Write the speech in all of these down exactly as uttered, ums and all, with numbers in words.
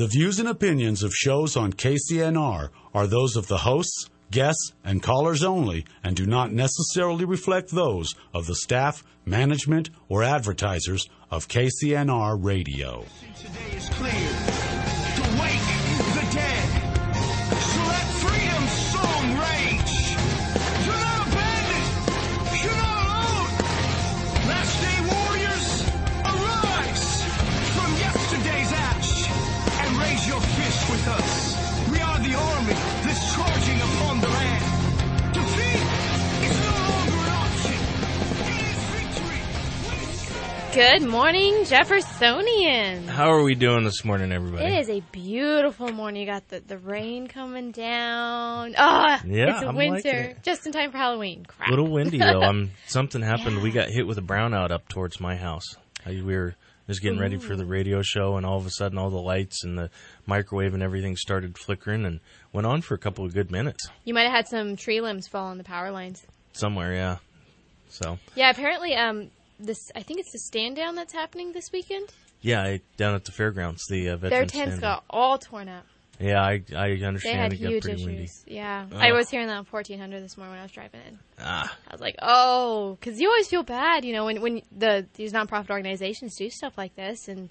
The views and opinions of shows on K C N R are those of the hosts, guests, and callers only and do not necessarily reflect those of the staff, management, or advertisers of K C N R Radio. Today is clear to wake the dead. So let freedom's song rage. You're not abandoned. You're not alone. Last day warriors, arise from yesterday's ash and raise your fist with us. We are the army that's charging upon the land. Defeat is no longer an option. It is victory. Good morning, Jeffersonians. How are we doing this morning, everybody? It is a beautiful morning. You got the, the rain coming down. Ah, Yeah, it's I'm winter. liking it. Just in time for Halloween. Crap. A little windy though. Um, something happened. Yeah. We got hit with a brownout up towards my house. I, we were just getting ready for the radio show, and all of a sudden, all the lights and the microwave and everything started flickering, and went on for a couple of good minutes. You might have had some tree limbs fall on the power lines. Somewhere, yeah. So Yeah, apparently, um, this I think it's the stand down that's happening this weekend. yeah, I, down at the fairgrounds, the uh, Their veterans tents stand. got all torn up. Yeah, I I They understand had it got huge pretty issues. windy. Yeah, Ugh. I was hearing that on fourteen hundred this morning when I was driving in. Ah, I was like, oh, because you always feel bad, you know, when when the these nonprofit organizations do stuff like this, and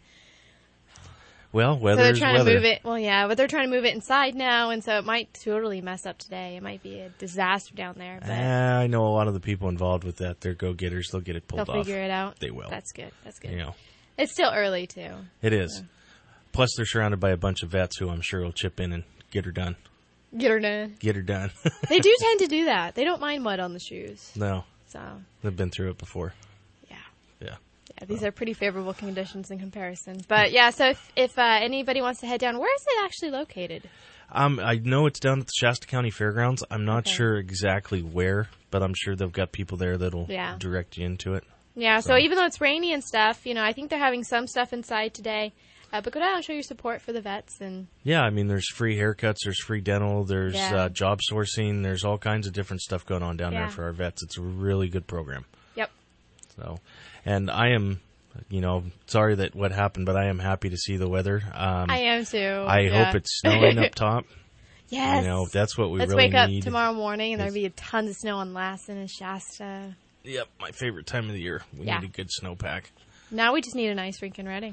well, so weather they're is trying weather. to move it. Well, yeah, but they're trying to move it inside now, and so it might totally mess up today. It might be a disaster down there, but Ah, I know a lot of the people involved with that. They're go-getters. They'll get it they'll pulled off. figure it out. They will. That's good. That's good. You know. It's still early too. It is. Plus, they're surrounded by a bunch of vets who I'm sure will chip in and get her done. Get her done. Get her done. They do tend to do that. They don't mind mud on the shoes. No, So they've been through it before. yeah. Yeah. Yeah, these are pretty favorable conditions in comparison. But yeah, so if, if uh, anybody wants to head down, where is it actually located? Um, I know it's down at the Shasta County Fairgrounds. I'm not Okay. sure exactly where, but I'm sure they've got people there that'll Yeah. direct you into it. Yeah, so, So- even though it's rainy and stuff, you know, I think they're having some stuff inside today. Uh, but go down and show your support for the vets. And Yeah, I mean, there's free haircuts, there's free dental, there's Yeah. uh, job sourcing, there's all kinds of different stuff going on down Yeah. there for our vets. It's a really good program. yep. So, and I am, you know, sorry that what happened, but I am happy to see the weather. Um, I am too. I yeah. hope it's snowing up top. Yes. You know, that's what we Let's really wake up need. tomorrow morning and is- there'll be tons of snow on Lassen and Shasta. Yep, my favorite time of the year. We Yeah. need a good snowpack. Now we just need an ice rink in Reading.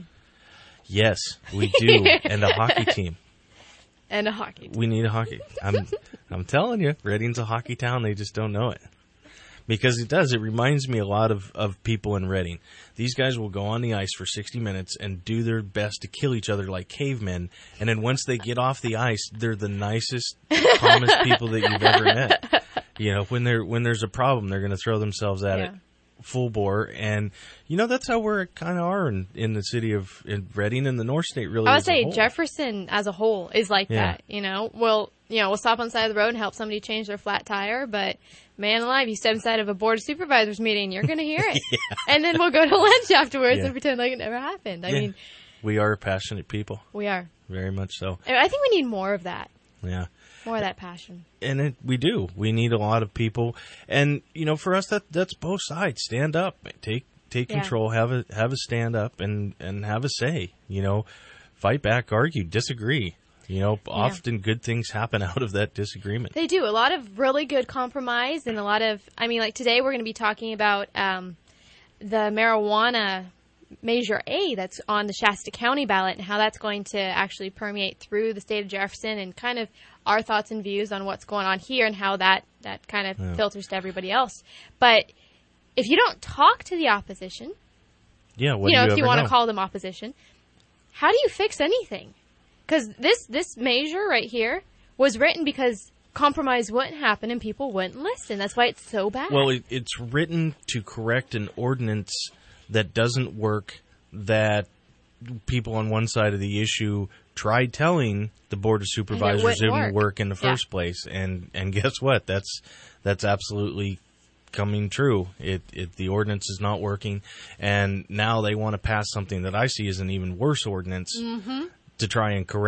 Yes, we do, and a hockey team. And a hockey. We need a hockey. I'm, I'm telling you, Reading's a hockey town. They just don't know it. Because it does. It reminds me a lot of, of people in Reading. These guys will go on the ice for sixty minutes and do their best to kill each other like cavemen. And then once they get off the ice, they're the nicest, calmest people that you've ever met. You know, when they're when there's a problem, they're going to throw themselves at Yeah. it full bore. And, you know, that's how we're kind of are in, in the city of in Reading and the North State, really. I would as a say whole. Jefferson as a whole is like Yeah. that. You know, we'll you know we'll stop on the side of the road and help somebody change their flat tire, but man alive, you step inside of a board of supervisors meeting, you're going to hear it, and then we'll go to lunch afterwards Yeah. and pretend like it never happened. I Yeah. mean, We are passionate people, we are. very much so. I I think we need more of that, Yeah. more of that passion. And it, we do. We need a lot of people, and you know, for us, that that's both sides. Stand up, take take Yeah. control, have a have a stand up, and and have a say. You know, fight back, argue, disagree. You know, often good things happen out of that disagreement. They do a lot of really good compromise, and a lot of. I mean, like today we're going to be talking about um, the marijuana Measure A that's on the Shasta County ballot and how that's going to actually permeate through the state of Jefferson, and kind of our thoughts and views on what's going on here and how that, that kind of Yeah. filters to everybody else. But if you don't talk to the opposition, Yeah, what you know, do you if you ever want know? to call them opposition, how do you fix anything? Because this, this measure right here was written because compromise wouldn't happen and people wouldn't listen. That's why it's so bad. Well, it, it's written to correct an ordinance that doesn't work, that people on one side of the issue tried telling the Board of Supervisors wouldn't it wouldn't work. work in the Yeah. first place. And, and guess what? That's that's absolutely coming true. It, it the ordinance is not working, and now they want to pass something that I see as an even worse ordinance Mm-hmm. to try and correct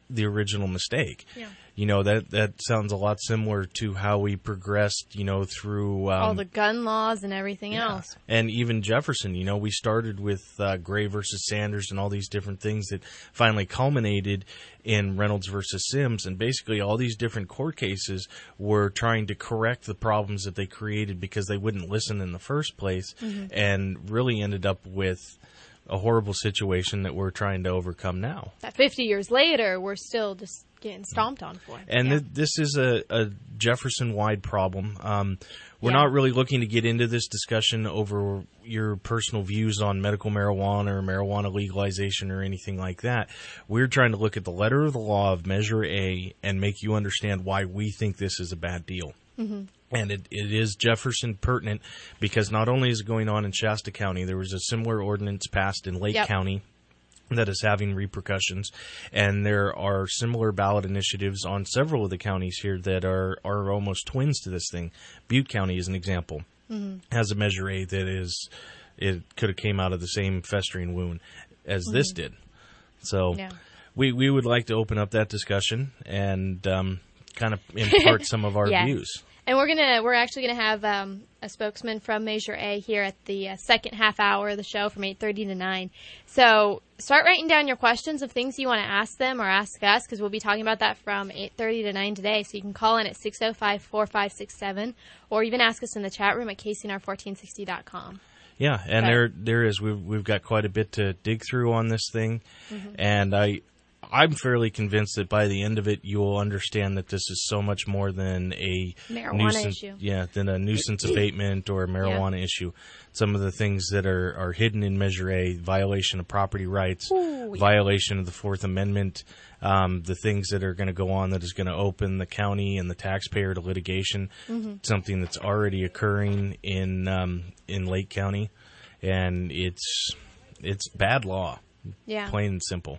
the original mistake. Yeah. You know, that that sounds a lot similar to how we progressed, you know, through um, all the gun laws and everything yeah. else. And even Jefferson, you know, we started with uh, Gray versus Sanders and all these different things that finally culminated in Reynolds versus Sims. And basically all these different court cases were trying to correct the problems that they created because they wouldn't listen in the first place, mm-hmm. and really ended up with a horrible situation that we're trying to overcome now. That fifty years later, we're still just getting stomped on for. And yeah. th- this is a, a Jefferson-wide problem. Um, we're yeah. not really looking to get into this discussion over your personal views on medical marijuana or marijuana legalization or anything like that. We're trying to look at the letter of the law of Measure A and make you understand why we think this is a bad deal. Mm-hmm. And it, it is Jefferson pertinent because not only is it going on in Shasta County, there was a similar ordinance passed in Lake yep. County that is having repercussions, and there are similar ballot initiatives on several of the counties here that are, are almost twins to this thing. Butte County is an example, mm-hmm. has a Measure A that is, it could have came out of the same festering wound as mm-hmm. this did. So yeah. we, we would like to open up that discussion and um, kind of impart some of our yes. views. And we're gonna we're actually gonna have um, a spokesman from Measure A here at the uh, second half hour of the show from eight thirty to nine. So start writing down your questions of things you want to ask them or ask us, because we'll be talking about that from eight thirty to nine today. So you can call in at six oh five, four five six seven, or even ask us in the chat room at K C N R fourteen sixty dot com. Yeah, and okay. there there is we've we've got quite a bit to dig through on this thing, mm-hmm. and I. I'm fairly convinced that by the end of it, you will understand that this is so much more than a marijuana nuisance, issue. Yeah, than a nuisance abatement or a marijuana yeah. issue. Some of the things that are, are hidden in Measure A, violation of property rights, Ooh, yeah. violation of the Fourth Amendment, um, the things that are going to go on that is going to open the county and the taxpayer to litigation, mm-hmm. something that's already occurring in um, in Lake County, and it's it's bad law, yeah. plain and simple.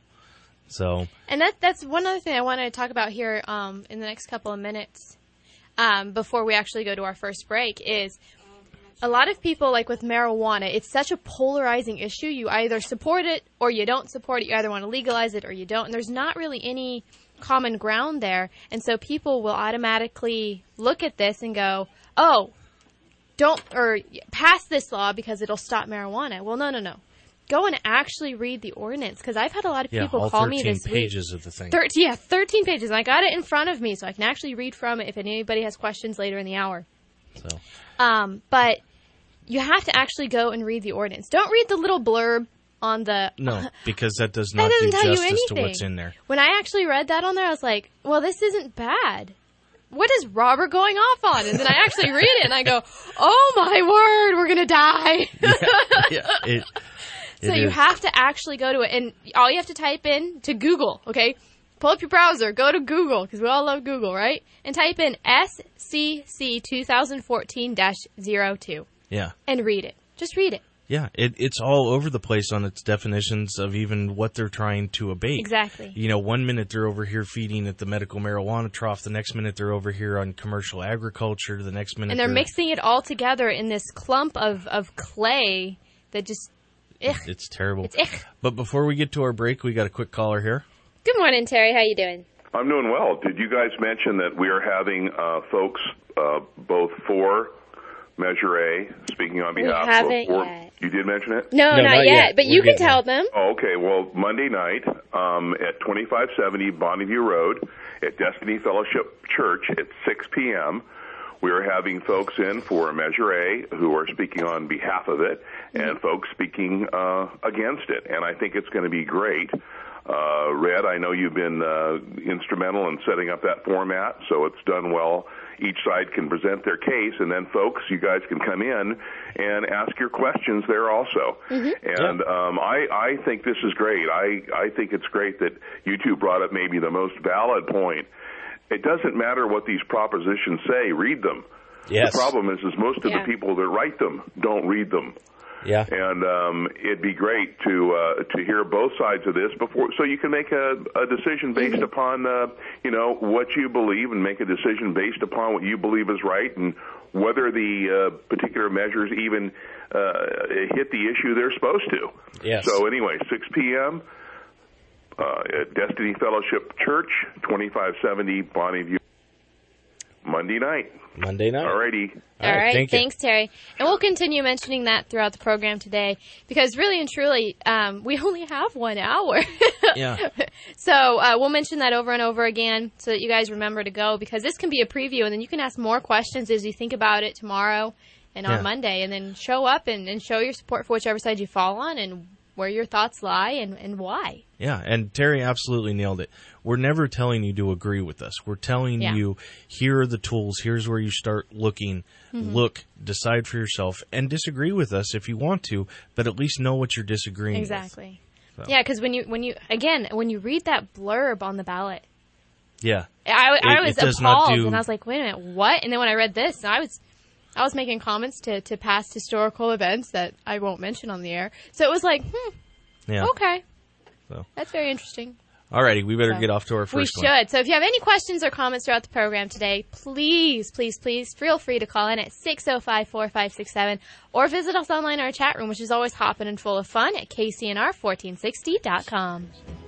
So, and that that's one other thing I wanted to talk about here um, in the next couple of minutes um, before we actually go to our first break is a lot of people, like with marijuana, it's such a polarizing issue. You either support it or you don't support it. You either want to legalize it or you don't. And there's not really any common ground there. And so people will automatically look at this and go, oh, don't or pass this law because it'll stop marijuana. Well, no, no, no. Go and actually read the ordinance, because I've had a lot of yeah, people all call me this pages week. of the thing. thirteen, yeah, thirteen pages. And I got it in front of me, so I can actually read from it if anybody has questions later in the hour. So, um, but you have to actually go and read the ordinance. Don't read the little blurb on the... No, because that does not that do tell justice you anything. to what's in there. When I actually read that on there, I was like, well, this isn't bad. What is Robert going off on? And then I actually read it, and I go, oh, my word, we're going to die. yeah, yeah, it, So it you is. have to actually go to it, and all you have to type in to Google, okay? Pull up your browser, go to Google, because we all love Google, right? And type in S C C twenty fourteen dash zero two. Yeah. And read it. Just read it. Yeah, it, it's all over the place on its definitions of even what they're trying to abate. Exactly. You know, one minute they're over here feeding at the medical marijuana trough, the next minute they're over here on commercial agriculture, the next minute And they're, they're mixing it all together in this clump of, of clay that just... Ugh. It's terrible. It's ick. But before we get to our break, we got a quick caller here. Good morning, Terry. How you doing? I'm doing well. Did you guys mention that we are having uh, folks uh, both for Measure A, speaking on behalf we haven't of... Or, yet. You did mention it? No, no not, not yet. yet. But We're you can getting tell there. them. Oh, okay. Well, Monday night um, at twenty-five seventy Bonneview Road at Destiny Fellowship Church at six p.m., we are having folks in for Measure A who are speaking on behalf of it, and mm-hmm. folks speaking uh, against it. And I think it's going to be great. Uh, Red, I know you've been uh, instrumental in setting up that format, so it's done well. Each side can present their case, and then, folks, you guys can come in and ask your questions there also. Mm-hmm. And um, I, I think this is great. I, I think it's great that you two brought up maybe the most valid point. It doesn't matter what these propositions say. Read them. Yes. The problem is, is most of Yeah. the people that write them don't read them. Yeah. And um, it'd be great to uh, to hear both sides of this before, so you can make a, a decision based mm-hmm. upon uh, you know what you believe, and make a decision based upon what you believe is right, and whether the uh, particular measures even uh, hit the issue they're supposed to. Yes. So anyway, six p.m. uh, at Destiny Fellowship Church, twenty-five seventy Bonnie View, Monday night. Monday night. Alrighty. All All right, right, thank you. thanks, Terry. And we'll continue mentioning that throughout the program today because really and truly, um, we only have one hour. Yeah. So uh, we'll mention that over and over again so that you guys remember to go because this can be a preview and then you can ask more questions as you think about it tomorrow and on Yeah. Monday and then show up and, and show your support for whichever side you fall on and where your thoughts lie and, and why. Yeah, and Terry absolutely nailed it. We're never telling you to agree with us. We're telling Yeah. you, here are the tools. Here's where you start looking. Mm-hmm. Look, decide for yourself, and disagree with us if you want to, but at least know what you're disagreeing with. Exactly. So. Yeah, because when you, when you, again, when you read that blurb on the ballot, Yeah. I, I It- was it does not appalled, do- and I was like, "Wait a minute, what?" And then when I read this, I was, I was making comments to, to past historical events that I won't mention on the air. So it was like, hmm, Yeah. okay, So. that's very interesting. Alrighty, we better So, get off to our We first should. one. So if you have any questions or comments throughout the program today, please, please, please feel free to call in at six oh five, four five six seven or visit us online in our chat room, which is always hopping and full of fun at K C N R fourteen sixty dot com.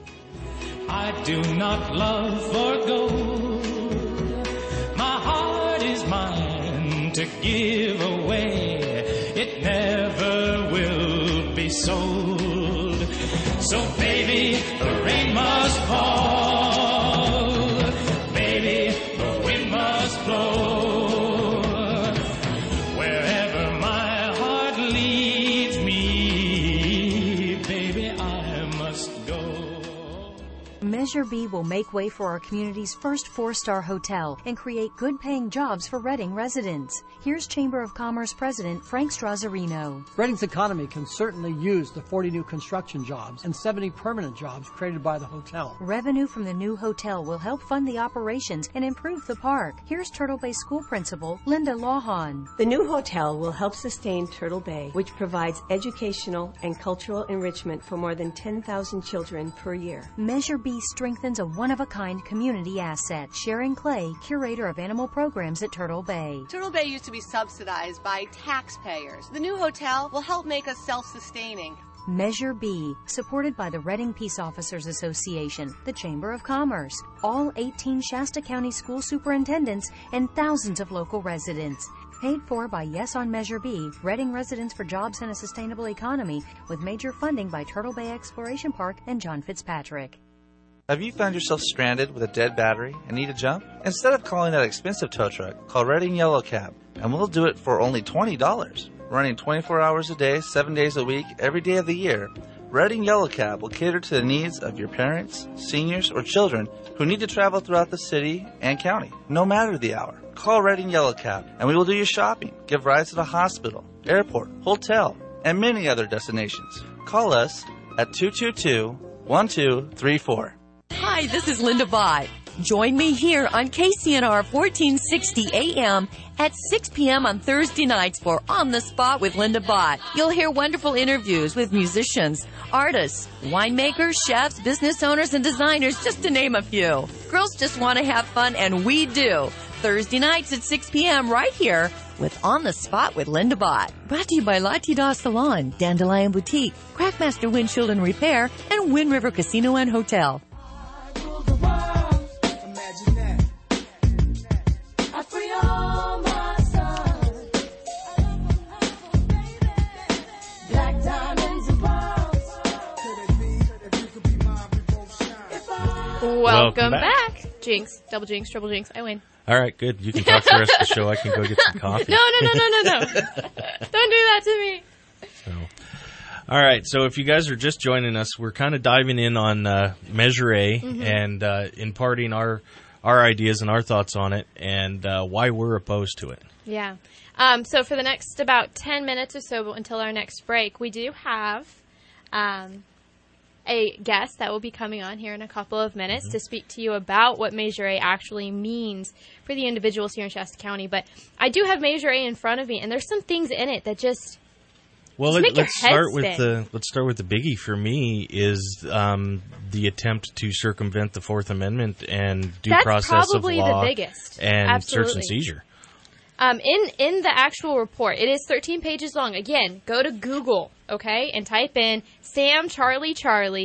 I do not love for gold. My heart is mine to give away. It never will be sold. So baby, the rain must fall. Baby, the wind must blow. Wherever my heart leads me, baby, I must go. Measure B will make way for our community's first four-star hotel and create good-paying jobs for Reading residents. Here's Chamber of Commerce President Frank Strazzarino. Reading's economy can certainly use the forty new construction jobs and seventy permanent jobs created by the hotel. Revenue from the new hotel will help fund the operations and improve the park. Here's Turtle Bay School Principal Linda Lawhon. The new hotel will help sustain Turtle Bay, which provides educational and cultural enrichment for more than ten thousand children per year. Measure B strengthens a one-of-a-kind community asset. Sharon Clay, curator of animal programs at Turtle Bay. Turtle Bay used to be subsidized by taxpayers. The new hotel will help make us self-sustaining. Measure B, supported by the Reading Peace Officers Association, the Chamber of Commerce, all eighteen Shasta County school superintendents, and thousands of local residents. Paid for by Yes on Measure B, Reading Residents for Jobs and a Sustainable Economy, with major funding by Turtle Bay Exploration Park and John Fitzpatrick. Have you found yourself stranded with a dead battery and need a jump? Instead of calling that expensive tow truck, call Reading Yellow Cab, and we'll do it for only twenty dollars. Running twenty-four hours a day, seven days a week, every day of the year, Reading Yellow Cab will cater to the needs of your parents, seniors, or children who need to travel throughout the city and county, no matter the hour. Call Reading Yellow Cab, and we will do your shopping, give rides to the hospital, airport, hotel, and many other destinations. Call us at two two two, one two three four. Hi, this is Linda Bott. Join me here on K C N R fourteen sixty A M at six p.m. on Thursday nights for On the Spot with Linda Bott. You'll hear wonderful interviews with musicians, artists, winemakers, chefs, business owners, and designers, just to name a few. Girls just want to have fun, and we do. Thursday nights at six p.m. right here with On the Spot with Linda Bott. Brought to you by La Tida Salon, Dandelion Boutique, Crackmaster Windshield and Repair, and Wind River Casino and Hotel. Welcome, Welcome back. back. Jinx, double jinx, triple jinx, I win. All right, good. You can talk the rest of the show. I can go get some coffee. No, no, no, no, no, no. Don't do that to me. So, all right, so if you guys are just joining us, we're kind of diving in on uh, Measure A Mhm. and uh, imparting our our ideas and our thoughts on it and uh, why we're opposed to it. Yeah. Um, so for the next about ten minutes or so until our next break, we do have um, a guest that will be coming on here in a couple of minutes Mm-hmm. to speak to you about what Measure A actually means for the individuals here in Shasta County. But I do have Measure A in front of me, and there's some things in it that just Well, just let, make your let's head start with spin. the let's start with the biggie for me is um, the attempt to circumvent the Fourth Amendment and due That's process probably of the law biggest. and Absolutely. search and seizure. Um, in, in the actual report, it is thirteen pages long. Again, go to Google, okay, and type in Sam Charlie Charlie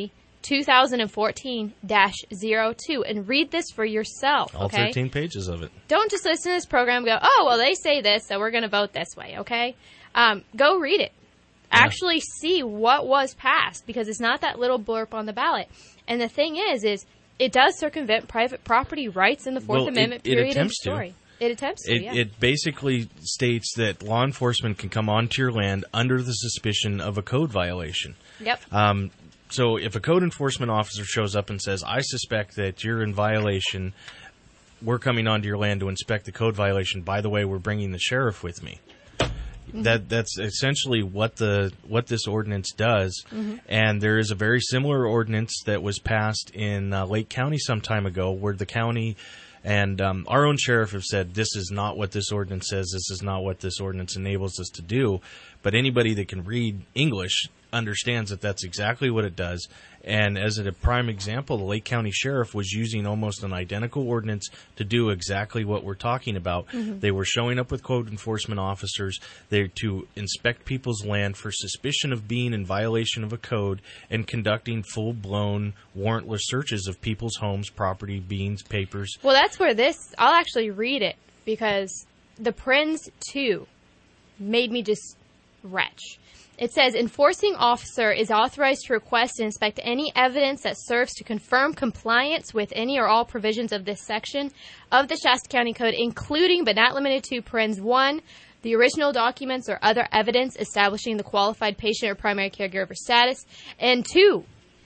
two thousand fourteen dash zero two and read this for yourself. All okay? thirteen pages of it. Don't just listen to this program and go, oh, well, they say this, so we're going to vote this way, okay? Um, go read it. Yeah. Actually see what was passed, because it's not that little blurb on the ballot. And the thing is, is it does circumvent private property rights in the Fourth well, Amendment it, it period of attempts story. To. It attempts to, it, yeah. It basically states that law enforcement can come onto your land under the suspicion of a code violation. Yep. Um, so if a code enforcement officer shows up and says, I suspect that you're in violation, we're coming onto your land to inspect the code violation. By the way, we're bringing the sheriff with me. Mm-hmm. That that's essentially what the what this ordinance does. Mm-hmm. And there is a very similar ordinance that was passed in uh, Lake County some time ago, where the county and um, our own sheriff have said, this is not what this ordinance says, this is not what this ordinance enables us to do. But anybody that can read English understands that that's exactly what it does. And as a prime example, the Lake County Sheriff was using almost an identical ordinance to do exactly what we're talking about. Mm-hmm. They were showing up with code enforcement officers there to inspect people's land for suspicion of being in violation of a code and conducting full-blown warrantless searches of people's homes, property, beans, papers. Well, that's where this, I'll actually read it, because the Prince two made me just retch. It says, enforcing officer is authorized to request and inspect any evidence that serves to confirm compliance with any or all provisions of this section of the Shasta County Code, including but not limited to, parens one, the original documents or other evidence establishing the qualified patient or primary caregiver status, and two,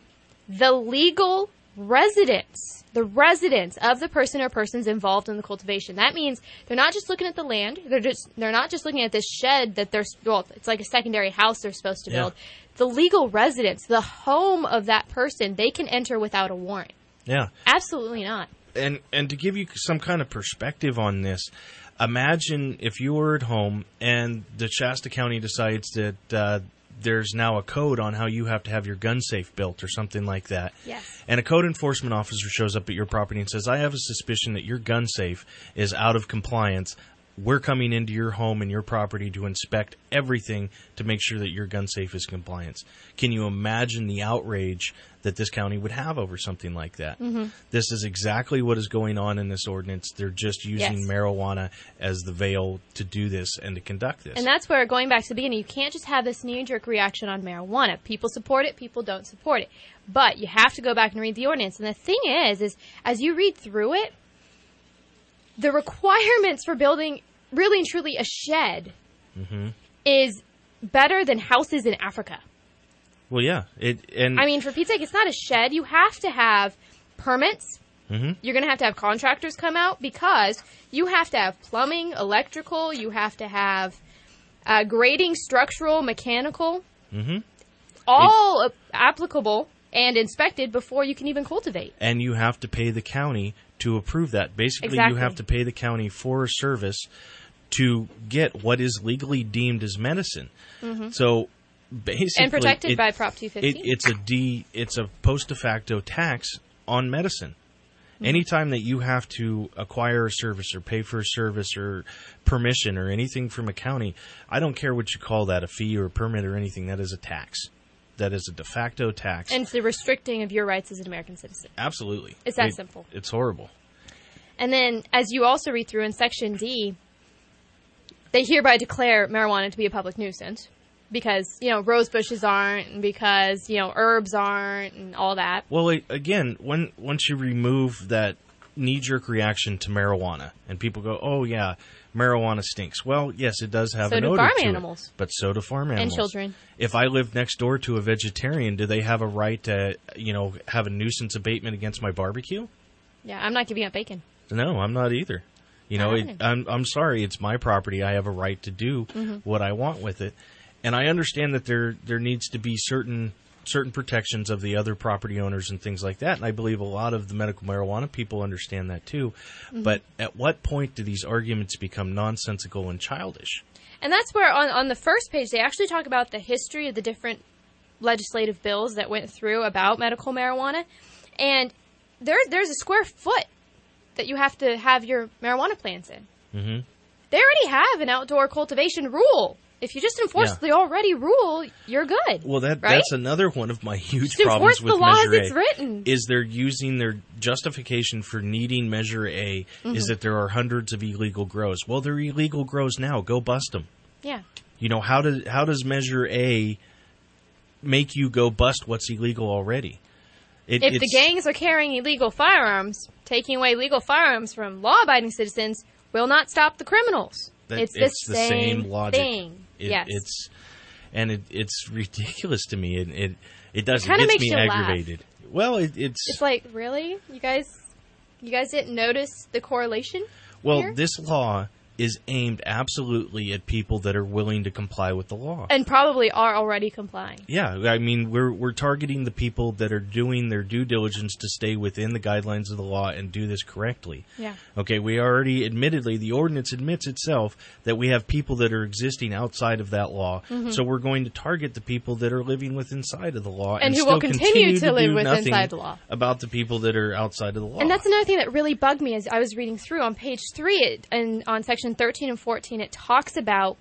the legal residence, the residence of the person or persons involved in the cultivation. That means they're not just looking at the land. They're just they're not just looking at this shed that they're, well, it's like a secondary house they're supposed to build. Yeah. The legal residence, the home of that person, they can enter without a warrant. Yeah. Absolutely not. And and to give you some kind of perspective on this, imagine if you were at home and the Shasta County decides that uh, there's now a code on how you have to have your gun safe built or something like that. Yes. And a code enforcement officer shows up at your property and says, I have a suspicion that your gun safe is out of compliance. We're coming into your home and your property to inspect everything to make sure that your gun safe is compliance. Can you imagine the outrage that this county would have over something like that? Mm-hmm. This is exactly what is going on in this ordinance. They're just using yes. marijuana as the veil to do this and to conduct this. And that's where, going back to the beginning, you can't just have this knee-jerk reaction on marijuana. People support it, people don't support it. But you have to go back and read the ordinance. And the thing is, is as you read through it, the requirements for building really and truly a shed mm-hmm. is better than houses in Africa. Well, yeah. It, and I mean, for Pete's sake, it's not a shed. You have to have permits. Mm-hmm. You're going to have to have contractors come out, because you have to have plumbing, electrical, you have to have uh, grading, structural, mechanical, mm-hmm. all it, applicable and inspected before you can even cultivate. And you have to pay the county to approve that. Basically, exactly. you have to pay the county for a service to get what is legally deemed as medicine. Mm-hmm. So basically, and protected it, by Prop two fifteen. It, it's a D. It's a post de facto tax on medicine. Mm-hmm. Anytime that you have to acquire a service or pay for a service or permission or anything from a county, I don't care what you call that, a fee or a permit or anything, that is a tax. That is a de facto tax. And it's the restricting of your rights as an American citizen. Absolutely. It's that it, simple. It's horrible. And then, as you also read through in Section D, they hereby declare marijuana to be a public nuisance because, you know, rose bushes aren't, and because, you know, herbs aren't, and all that. Well, again, when once you remove that knee-jerk reaction to marijuana, and people go, oh, yeah, marijuana stinks. Well, yes, it does have so an do odor farm to animals. it, but so do farm animals. And children. If I lived next door to a vegetarian, do they have a right to, you know, have a nuisance abatement against my barbecue? Yeah, I'm not giving up bacon. No, I'm not either. You know, it, I'm I'm sorry, it's my property. I have a right to do mm-hmm. what I want with it, and I understand that there there needs to be certain certain protections of the other property owners and things like that. And I believe a lot of the medical marijuana people understand that too. Mm-hmm. But at what point do these arguments become nonsensical and childish? And that's where on on the first page they actually talk about the history of the different legislative bills that went through about medical marijuana, and there there's a square foot that you have to have your marijuana plants in. Mm-hmm. They already have an outdoor cultivation rule If you just enforce Yeah. the already rule, you're good. Well, that right? that's another one of my huge Just problems enforce with the law as Measure it's A. written. Is they're using their justification for needing Measure A Mhm. is that there are hundreds of illegal grows. Well, they're illegal grows now. Go bust them. Yeah. You know, how does how does Measure A make you go bust what's illegal already? It, If the it's- gangs are carrying illegal firearms, taking away legal firearms from law-abiding citizens will not stop the criminals. that it's the it's the same, same logic. thing. It, yes. It's and it, it's ridiculous to me. It it, it does. It, kinda gets makes me you laugh. aggravated. Well, it, it's It's like, really? You guys you guys didn't notice the correlation? well, here? this law is aimed absolutely at people that are willing to comply with the law. And probably are already complying. Yeah, I mean, we're we're targeting the people that are doing their due diligence to stay within the guidelines of the law and do this correctly. Yeah. Okay, we already, admittedly, the ordinance admits itself that we have people that are existing outside of that law. Mhm. So we're going to target the people that are living within inside of the law And and, who still will continue to live do with nothing inside the law. about the people that are outside of the law. And that's another thing that really bugged me as I was reading through on page three it, and on section thirteen and fourteen, it talks about,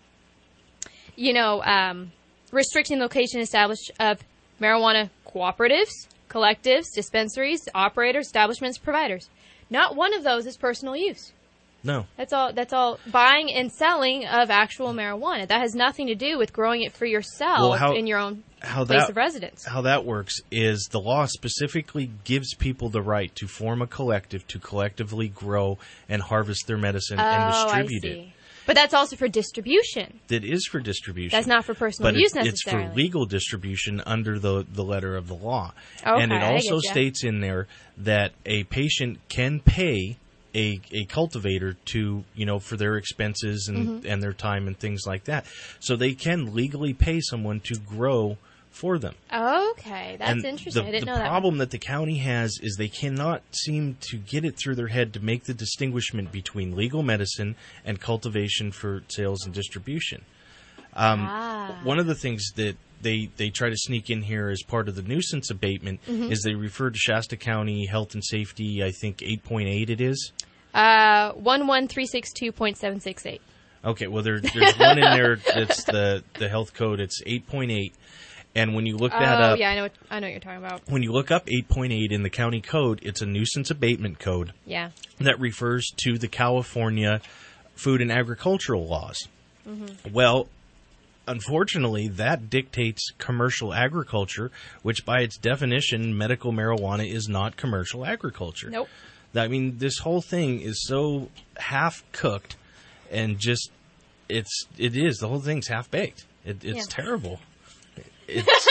you know, um, restricting the location established of marijuana cooperatives, collectives, dispensaries, operators, establishments, providers. Not one of those is personal use. No. That's all. That's all buying and selling of actual marijuana. That has nothing to do with growing it for yourself Well, how- in your own how place that, of residence. How that works is the law specifically gives people the right to form a collective to collectively grow and harvest their medicine oh, and distribute I it. see. But that's also for distribution. That is for distribution. That's not for personal but use it's, it's necessarily. for legal distribution under the the letter of the law. Okay, and it I also getcha. states in there that a patient can pay a, a cultivator to, you know, for their expenses and, Mhm. and their time and things like that. So they can legally pay someone to grow for them. Okay, that's And interesting. The, I didn't the know that. problem that the county has is they cannot seem to get it through their head to make the distinguishment between legal medicine and cultivation for sales and distribution. Um, Ah. One of the things that they, they try to sneak in here as part of the nuisance abatement Mhm. is they refer to Shasta County Health and Safety, I think eight point eight it is. Uh, one one three six two point seven six eight. Okay, well there, there's one in there that's the, the health code. It's eight point eight. And when you look that oh, up, yeah, I know. What, I know what you're talking about. when you look up eight point eight in the county code, it's a nuisance abatement code Yeah. that refers to the California food and agricultural laws. Mhm. Well, unfortunately, that dictates commercial agriculture, which by its definition, medical marijuana is not commercial agriculture. Nope. I mean, this whole thing is so half cooked and just, it's, it is, the whole thing's half baked. It, it's Yeah. terrible. It's,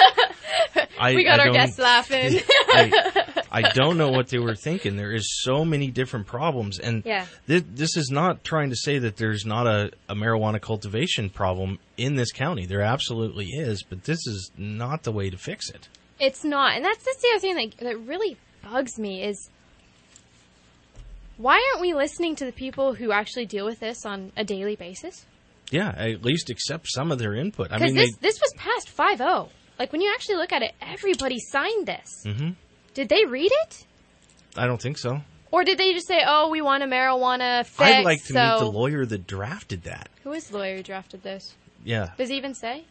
I, we got I our don't- guests laughing. I, I don't know what they were thinking. There is so many different problems, and Yeah. thi- this is not trying to say that there's not a, a marijuana cultivation problem in this county. There absolutely is, but this is not the way to fix it. It's not, and that's that's the other thing that that really bugs me is why aren't we listening to the people who actually deal with this on a daily basis? Yeah, at least accept some of their input. I Because mean, this this was passed five oh. Like when you actually look at it, everybody signed this. they, hmm Did they read it, I don't think so. or did they just say, "Oh, we want a marijuana fix"? I'd like to so meet the lawyer that drafted that. Who is the lawyer who drafted this? Yeah, Does he even say?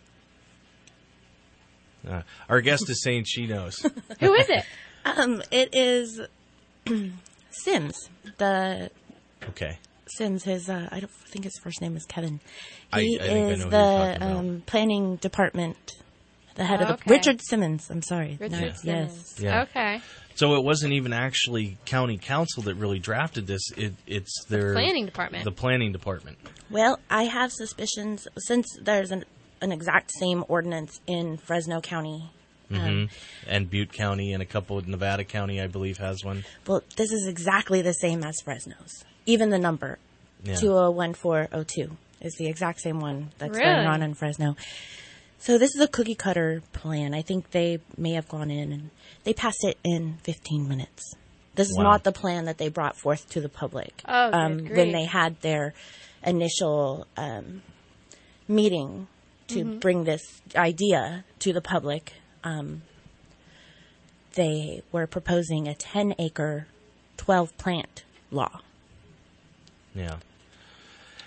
uh, our guest is saying she knows. Who is it? Um, it is Sims. The Okay. Sims. His uh, I don't think his first name is Kevin. I- He I think I know is who you're the talking about. um, planning department, the head of the Okay. Richard Simmons. I'm sorry. Richard No, Simmons. Yes. Yeah. Okay. So it wasn't even actually county council that really drafted this. It, it's their planning department. The planning department. Well, I have suspicions since there's an an exact same ordinance in Fresno County. hmm Um, and Butte County and a couple of Nevada County, I believe, has one. Well, this is exactly the same as Fresno's. Even the number, Yeah. two oh one four oh two, is the exact same one that's Really? going on in Fresno. So this is a cookie cutter plan. I think they may have gone in and they passed it in fifteen minutes. This is Wow. not the plan that they brought forth to the public Oh, good um, grief. when they had their initial um, meeting to Mhm. bring this idea to the public. Um, they were proposing a ten acre, twelve plant law. Yeah.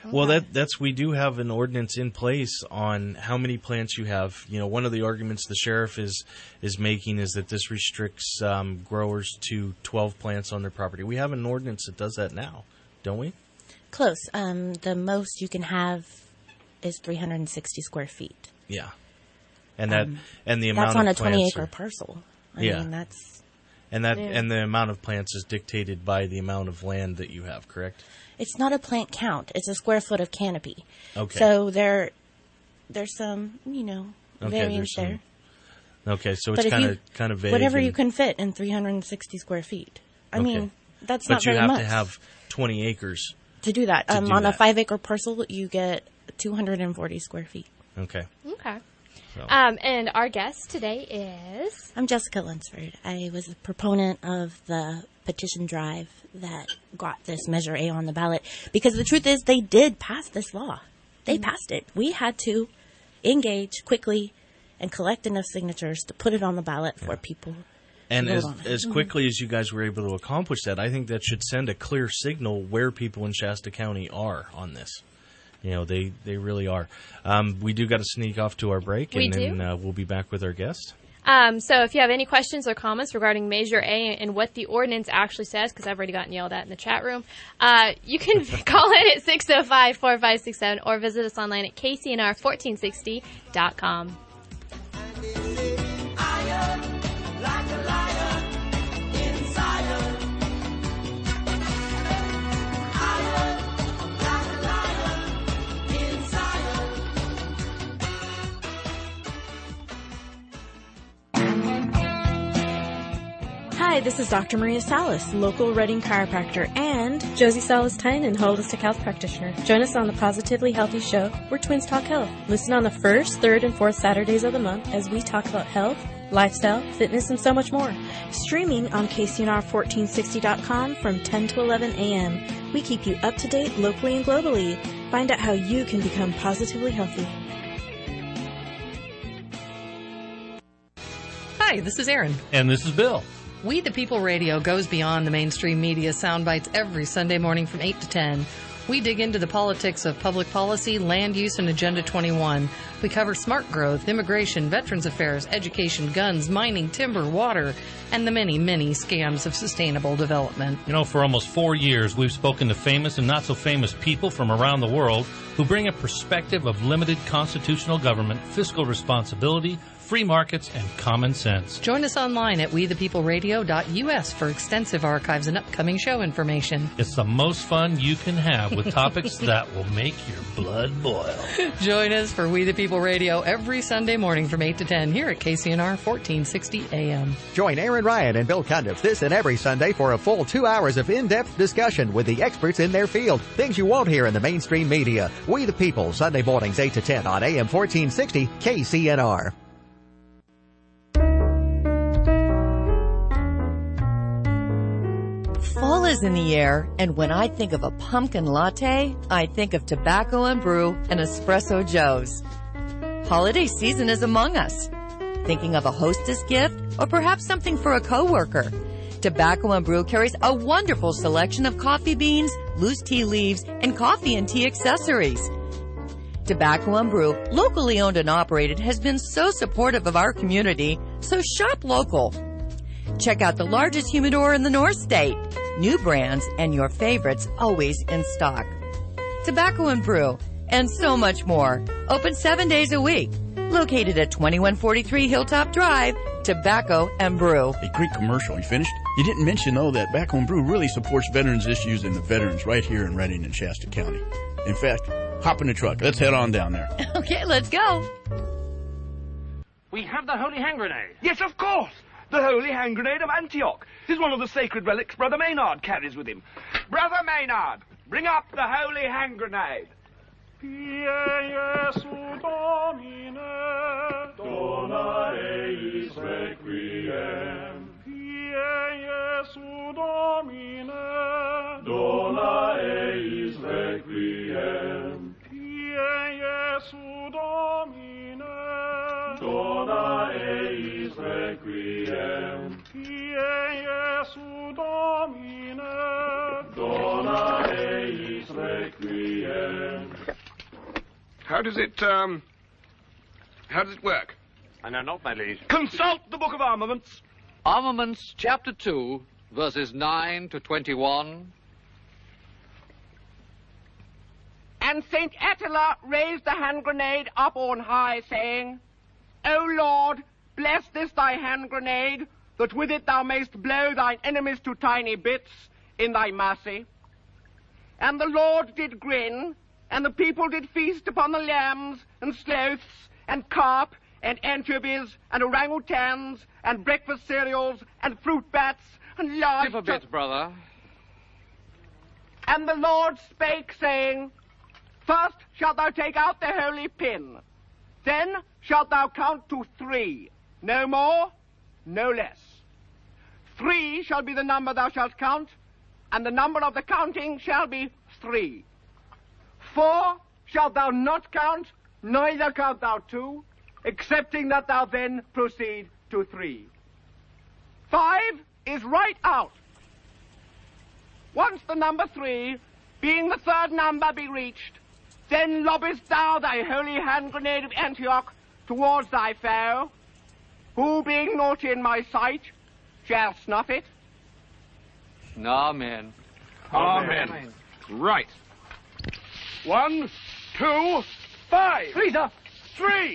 Well, that that's we do have an ordinance in place on how many plants you have. You know, one of the arguments the sheriff is is making is that this restricts um, growers to twelve plants on their property. We have an ordinance that does that now, don't we? Close. Um, the most you can have is three hundred sixty square feet. Yeah, and that Um, and the amount that's on of a twenty plants acre are- parcel. I yeah, mean, that's and that Yeah. and the amount of plants is dictated by the amount of land that you have. Correct? it's not a plant count. It's a square foot of canopy. Okay. So there, there's some, you know, Okay, variance there's some- there. Okay, so But it's if kind you- of kind of vague. Whatever and- you can fit in three hundred sixty square feet. I Okay. mean, that's but not you very have much to have twenty acres. to do that. to Um, do on a that. five acre parcel, you get two hundred forty square feet. Okay. Okay. So. Um, and our guest today is. I'm Jessica Lunsford. I was a proponent of the petition drive that got this Measure A on the ballot because the truth is they did pass this law. They Mhm. passed it. We had to engage quickly and collect enough signatures to put it on the ballot for people. And to vote as on it. as quickly as you guys were able to accomplish that, I think that should send a clear signal where people in Shasta County are on this. You know, they, they really are. Um, we do got to sneak off to our break, We and then do. uh, we'll be back with our guest. Um, so if you have any questions or comments regarding Measure A and what the ordinance actually says, because I've already gotten yelled at in the chat room, uh, you can call in at six oh five, four five six seven or visit us online at K C N R fourteen sixty dot com. Hi, this is Doctor Maria Salas, local Reading chiropractor, and Josie Salas-Tynan, holistic health practitioner. Join us on the Positively Healthy Show, where twins talk health. Listen on the first, third, and fourth Saturdays of the month as we talk about health, lifestyle, fitness, and so much more. Streaming on K C N R fourteen sixty dot com from ten to eleven a.m. We keep you up to date locally and globally. Find out how you can become positively healthy. Hi, this is Erin. And this is Bill. We the People Radio goes beyond the mainstream media sound bites every Sunday morning from eight to ten. We dig into the politics of public policy, land use, and Agenda twenty-one. We cover smart growth, immigration, veterans affairs, education, guns, mining, timber, water, and the many, many scams of sustainable development. You know, for almost four years, we've spoken to famous and not so famous people from around the world who bring a perspective of limited constitutional government, fiscal responsibility, free markets, and common sense. Join us online at we the people radio dot u s for extensive archives and upcoming show information. It's the most fun you can have with topics that will make your blood boil. Join us for We the People Radio every Sunday morning from eight to ten here at K C N R fourteen sixty A M. Join Aaron Ryan and Bill Cundiff this and every Sunday for a full two hours of in-depth discussion with the experts in their field. Things you won't hear in the mainstream media. We the People, Sunday mornings eight to ten on A M fourteen sixty K C N R. Fall is in the air, and when I think of a pumpkin latte, I think of Tobacco and Brew and Espresso Joe's. Holiday season is among us. Thinking of a hostess gift or perhaps something for a coworker? Tobacco and Brew carries a wonderful selection of coffee beans, loose tea leaves, and coffee and tea accessories. Tobacco and Brew, locally owned and operated, has been so supportive of our community, so shop local. Check out the largest humidor in the North State. New brands and your favorites always in stock. Tobacco and Brew, and so much more. Open seven days a week. Located at twenty-one forty-three Hilltop Drive, Tobacco and Brew. A quick commercial. You finished? You didn't mention, though, that Tobacco and Brew really supports veterans issues and the veterans right here in Reading and Shasta County. In fact, hop in the truck. Let's head on down there. Okay, let's go. We have the Holy Hand Grenade. Yes, of course. The Holy Hand Grenade of Antioch is one of the sacred relics Brother Maynard carries with him. Brother Maynard, bring up the Holy Hand Grenade. Pie Jesu Domine, dona eis requiem. Pie Jesu Domine, dona eis requiem. Pie Jesu Domine, dona eis requiem. Pie Jesu Domine, dona eis requiem. How does it, um... How does it work? I know not, my liege. Consult the Book of Armaments. Armaments, chapter two, verses nine to twenty-one. And Saint Attila raised the hand grenade up on high, saying, O Lord, bless this thy hand grenade, that with it thou mayst blow thine enemies to tiny bits in thy mercy. And the Lord did grin, and the people did feast upon the lambs, and sloths, and carp, and anchovies, and orangutans, and breakfast cereals, and fruit bats, and large... Skip a bit, brother. And the Lord spake, saying, First shalt thou take out the holy pin. Then shalt thou count to three. No more, no less. Three shall be the number thou shalt count, and the number of the counting shall be three. Four shalt thou not count, neither count thou two, excepting that thou then proceed to three. Five is right out. Once the number three, being the third number, be reached, then lobbest thou thy holy hand grenade of Antioch towards thy foe, who, being naughty in my sight, shall snuff it. Amen. Amen. Amen. Right. One, two, five. Three, sir. Three.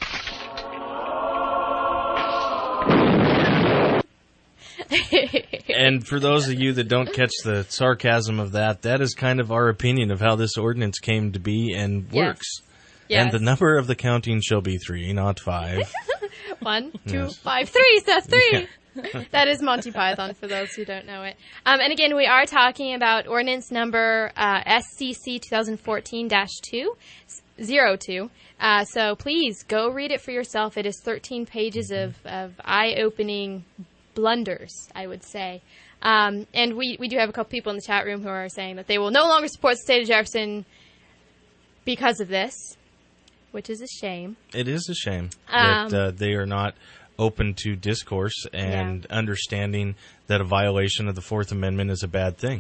And for those of you that don't catch the sarcasm of that, that is kind of our opinion of how this ordinance came to be and works. Yes. And the number of the counting shall be three, not five. One, two, Yes. five, three. So that's three. Yeah. That is Monty Python for those who don't know it. Um, and again, we are talking about ordinance number uh, S C C twenty fourteen dash two, zero two. Uh, so please go read it for yourself. It is thirteen pages of, of eye-opening blunders, I would say. Um, and we, we do have a couple people in the chat room who are saying that they will no longer support the state of Jefferson because of this, which is a shame. It is a shame Um, that uh, they are not open to discourse and understanding that a violation of the Fourth Amendment is a bad thing.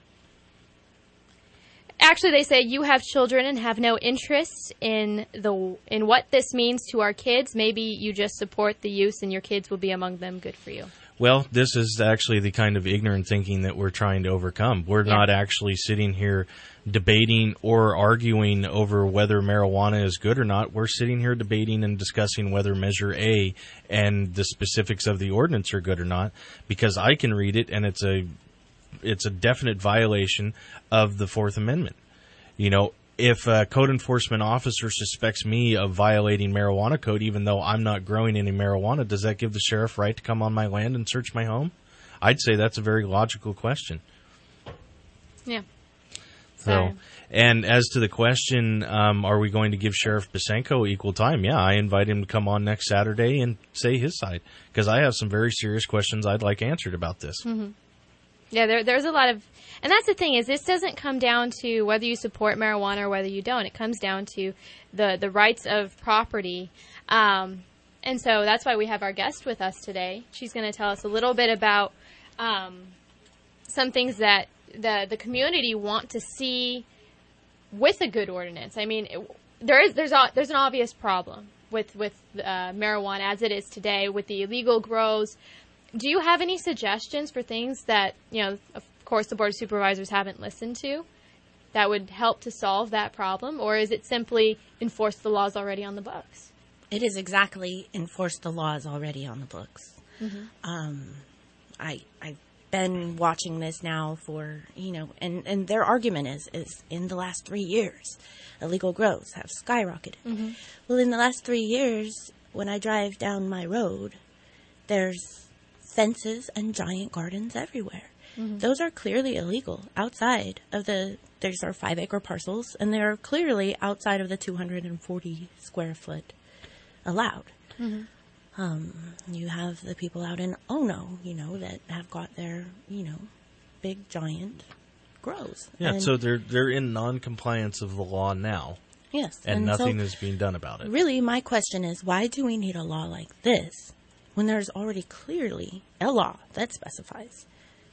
Actually, they say you have children and have no interest in the in what this means to our kids. Maybe you just support the use and your kids will be among them. Good for you. Well, this is actually the kind of ignorant thinking that we're trying to overcome. We're Yeah. not actually sitting here debating or arguing over whether marijuana is good or not. We're sitting here debating and discussing whether Measure A and the specifics of the ordinance are good or not, because I can read it and it's a it's a definite violation of the Fourth Amendment. You know, if a code enforcement officer suspects me of violating marijuana code, even though I'm not growing any marijuana, does that give the sheriff right to come on my land and search my home? I'd say that's a very logical question. Yeah. So, and as to the question, um, are we going to give Sheriff Besenko equal time? Yeah, I invite him to come on next Saturday and say his side, because I have some very serious questions I'd like answered about this. Mm-hmm. Yeah, there, there's a lot of, and that's the thing is this doesn't come down to whether you support marijuana or whether you don't. It comes down to the, the rights of property. Um, and so that's why we have our guest with us today. She's going to tell us a little bit about um, some things that the the community want to see with a good ordinance. I mean, it, there is there's a, there's an obvious problem with with uh, marijuana as it is today with the illegal grows. Do you have any suggestions for things that, you know, of course the Board of Supervisors haven't listened to that would help to solve that problem? Or is it simply enforce the laws already on the books? It is exactly enforce the laws already on the books. Mm-hmm. Um, I, I've been watching this now for, you know, and, and their argument is, is in the last three years, illegal grows have skyrocketed. Mm-hmm. Well, in the last three years, when I drive down my road, there's fences and giant gardens everywhere. Mm-hmm. Those are clearly illegal outside of the, there's our five acre parcels, and they're clearly outside of the two hundred forty square foot allowed. Mm-hmm. Um, you have the people out in Ono, you know, that have got their, you know, big giant grows. Yeah, and so they're they're in non-compliance of the law now. Yes. And, and nothing so, is being done about it. Really, my question is, why do we need a law like this when there's already clearly a law that specifies?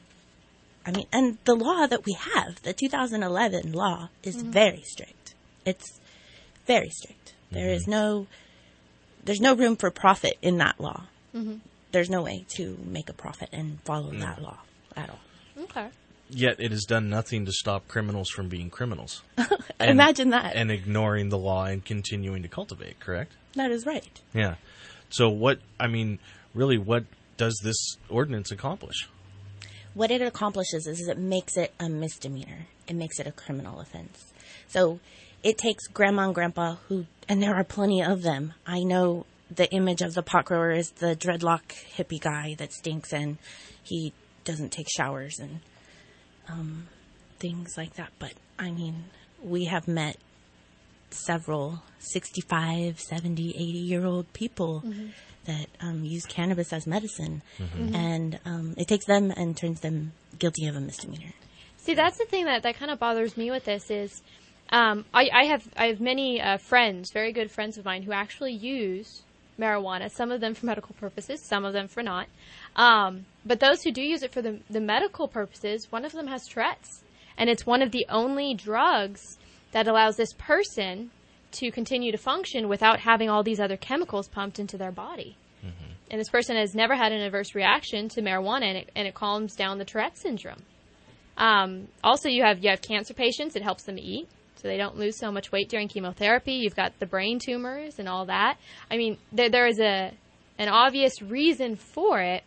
I mean, and the law that we have, the two thousand eleven law, is Mm-hmm. very strict. It's Very strict. There is no, there's no room for profit in that law. Mm-hmm. There's no way to make a profit and follow No. that law at all. Okay. Yet it has done nothing to stop criminals from being criminals. And- Imagine that. And ignoring the law and continuing to cultivate, correct? That is right. Yeah. So what, I mean, really, what does this ordinance accomplish? What it accomplishes is it makes it a misdemeanor. It makes it a criminal offense. So it takes grandma and grandpa who, and there are plenty of them. I know the image of the pot grower is the dreadlock hippie guy that stinks and he doesn't take showers and um, things like that. But, I mean, we have met several sixty-five, seventy, eighty-year-old people Mm-hmm. that um, use cannabis as medicine. Mhm. And um, it takes them and turns them guilty of a misdemeanor. See, that's the thing that, that kind of bothers me with this is um, I, I have I have many uh, friends, very good friends of mine, who actually use marijuana, some of them for medical purposes, some of them for not. Um, but those who do use it for the, the medical purposes, one of them has Tourette's. And it's one of the only drugs that allows this person to continue to function without having all these other chemicals pumped into their body. Mm-hmm. And this person has never had an adverse reaction to marijuana, and it, and it calms down the Tourette syndrome. Um, also, you have you have cancer patients. It helps them eat, so they don't lose so much weight during chemotherapy. You've got the brain tumors and all that. I mean, there there is a an obvious reason for it,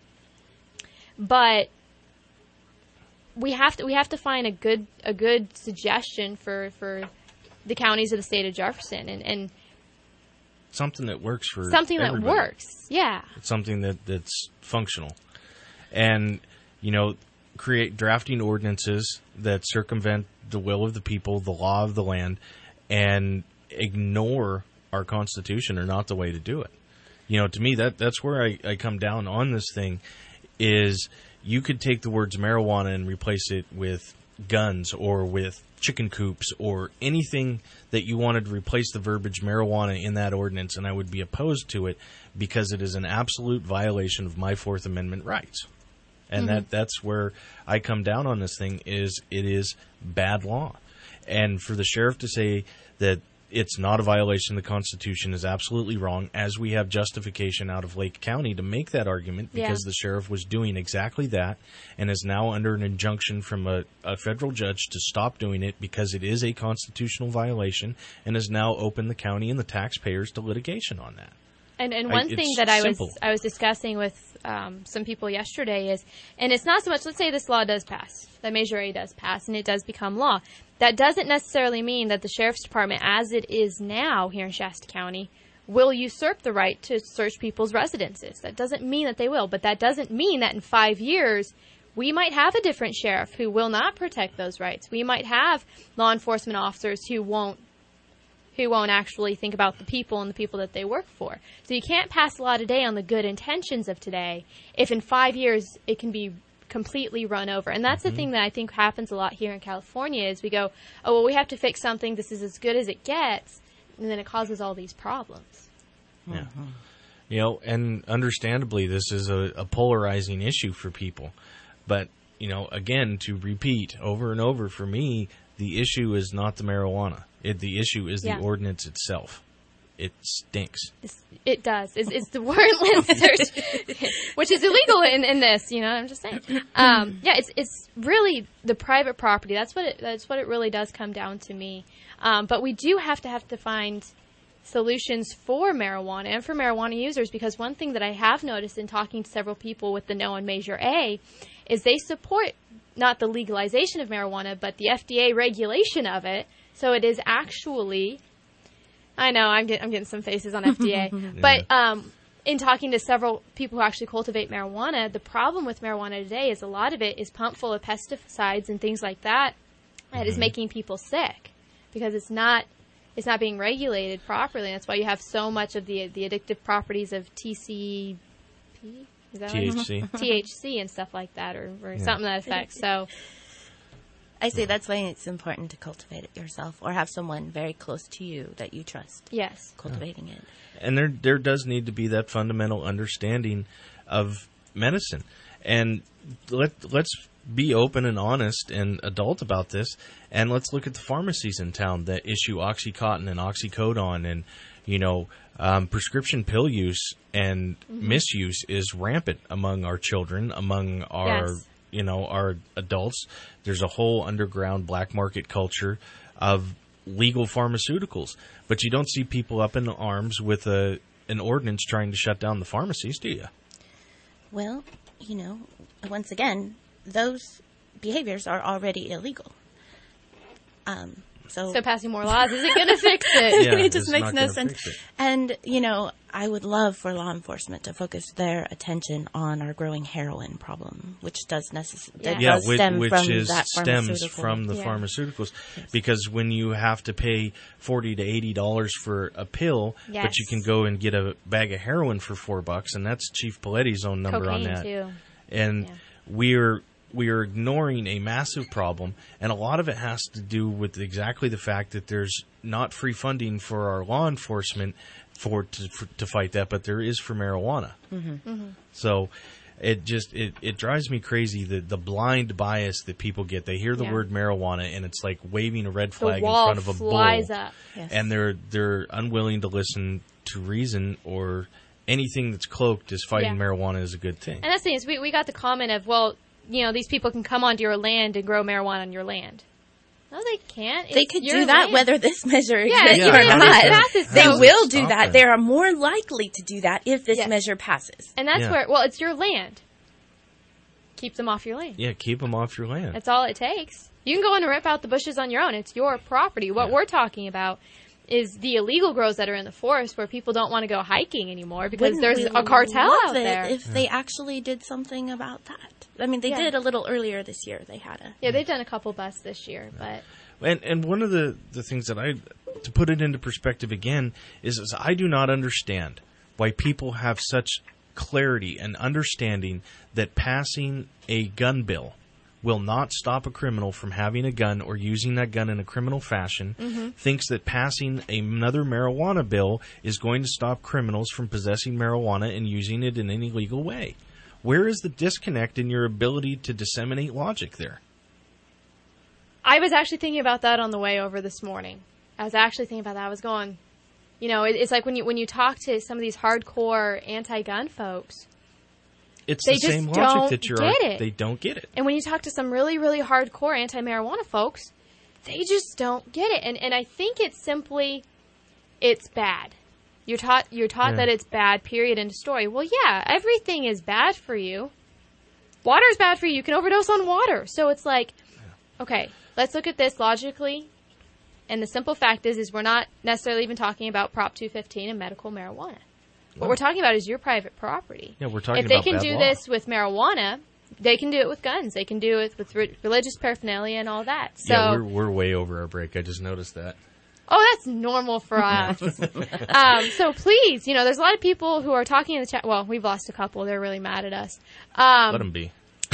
but we have to we have to find a good a good suggestion for, for the counties of the state of Jefferson, and, and Something that works for something that everybody. works. Yeah. It's something that, that's functional. And, you know, create drafting ordinances that circumvent the will of the people, the law of the land, and ignore our Constitution are not the way to do it. You know, to me, that that's where I, I come down on this thing is you could take the words marijuana and replace it with guns or with chicken coops or anything that you wanted to replace the verbiage marijuana in that ordinance, and I would be opposed to it because it is an absolute violation of my Fourth Amendment rights. And Mhm. that that's where I come down on this thing is it is bad law. And for the sheriff to say that it's not a violation of the Constitution is absolutely wrong, as we have justification out of Lake County to make that argument because Yeah. the sheriff was doing exactly that and is now under an injunction from a, a federal judge to stop doing it because it is a constitutional violation and has now opened the county and the taxpayers to litigation on that. And and I- one it's thing that I simple. was I was discussing with um, some people yesterday is, and it's not so much. Let's say this law does pass, that Measure A does pass, and it does become law. That doesn't necessarily mean that the sheriff's department, as it is now here in Shasta County, will usurp the right to search people's residences. That doesn't mean that they will, but that doesn't mean that in five years we might have a different sheriff who will not protect those rights. We might have law enforcement officers who won't who won't actually think about the people and the people that they work for. So you can't pass a law today on the good intentions of today if in five years it can be completely run over. And that's the thing that I think happens a lot here in California is we go, oh, well, we have to fix something. This is as good as it gets. And then it causes all these problems. Yeah. You know, and understandably, this is a, a polarizing issue for people. But, you know, again, to repeat over and over, for me, the issue is not the marijuana. It, the issue is Yeah. the ordinance itself. It stinks. It's, it does. It's, it's the warrantless search, which is illegal in, in this. You know, I'm just saying. Um, yeah, it's it's really the private property. That's what it. That's what it really does come down to me. Um, but we do have to have to find solutions for marijuana and for marijuana users, because one thing that I have noticed in talking to several people with the No on Measure A is they support not the legalization of marijuana, but the F D A regulation of it. So it is actually, I know I'm getting, I'm getting some faces on F D A, but um, in talking to several people who actually cultivate marijuana, the problem with marijuana today is a lot of it is pumped full of pesticides and things like that that is making people sick because it's not it's not being regulated properly. And that's why you have so much of the the addictive properties of T C P, is that T H C. right? T H C and stuff like that, or, or Yeah. something to that effect. So. I say that's why it's important to cultivate it yourself or have someone very close to you that you trust. Yes. Cultivating it. And there there does need to be that fundamental understanding of medicine. And let let's be open and honest and adult about this, and let's look at the pharmacies in town that issue OxyContin and oxycodone, and you know, um, prescription pill use and mm-hmm. misuse is rampant among our children, among our yes. you know our adults. There's a whole underground black market culture of legal pharmaceuticals, but you don't see people up in arms with a an ordinance trying to shut down the pharmacies, do you? Well, you know, once again, those behaviors are already illegal. Um, so, so passing more laws isn't going to fix it. Yeah, it just makes no sense. And, you know, I would love for law enforcement to focus their attention on our growing heroin problem, which does necessarily yeah. that yeah, does which, stem which from is that stems from the yeah. pharmaceuticals. Yes. Because when you have to pay forty to eighty dollars for a pill, yes. but you can go and get a bag of heroin for four bucks, and that's Chief Paletti's own number Cocaine on that. Too. And yeah. we're we are ignoring a massive problem, and a lot of it has to do with exactly the fact that there's not free funding for our law enforcement for to, for, to fight that, but there is for marijuana. Mm-hmm. Mm-hmm. So it just it, it drives me crazy, the the blind bias that people get. They hear the yeah. word marijuana, and it's like waving a red flag the in wall front of a flies bull, up. Yes. and they're they're unwilling to listen to reason, or anything that's cloaked as fighting yeah. marijuana is a good thing. And that's the thing is we we got the comment of, well, you know, these people can come onto your land and grow marijuana on your land. No, they can't. They It's could your do that land. whether this measure Yeah, exists even or if not. it passes, They so- will do Stop that. it. They are more likely to do that if this Yes. measure passes. And that's Yeah. where, well, it's your land. Keep them off your land. Yeah, keep them off your land. That's all it takes. You can go in and rip out the bushes on your own. It's your property. What Yeah. we're talking about is the illegal grows that are in the forest where people don't want to go hiking anymore because Wouldn't there's we a cartel love out it there. if they actually did something about that. I mean, they Yeah. did a little earlier this year. They had a Yeah, they've done a couple busts this year, but And and one of the, the things that I, to put it into perspective again, is, is I do not understand why people have such clarity and understanding that passing a gun bill will not stop a criminal from having a gun or using that gun in a criminal fashion, Mhm. thinks that passing another marijuana bill is going to stop criminals from possessing marijuana and using it in any legal way. Where is the disconnect in your ability to disseminate logic there? I was actually thinking about that on the way over this morning. I was actually thinking about that. I was going, you know, it, it's like when you when you talk to some of these hardcore anti-gun folks, It's They the just same don't logic that you're get it. they don't get it. and when you talk to some really, really hardcore anti-marijuana folks, they just don't get it. And and I think it's simply, it's bad. You're taught you're taught Yeah. that it's bad. Period. End of story. Well, yeah, everything is bad for you. Water is bad for you. You can overdose on water. So it's like, okay, let's look at this logically. And the simple fact is, is we're not necessarily even talking about Prop two fifteen and medical marijuana. What we're talking about is your private property. Yeah, we're talking If they about can bad do law. this with marijuana, they can do it with guns. They can do it with re- religious paraphernalia and all that. So, yeah, we're we're way over our break. I just noticed that. oh, that's normal for us. um, so please, you know, there's a lot of people who are talking in the chat. Well, we've lost a couple. They're really mad at us. Um, Let them be.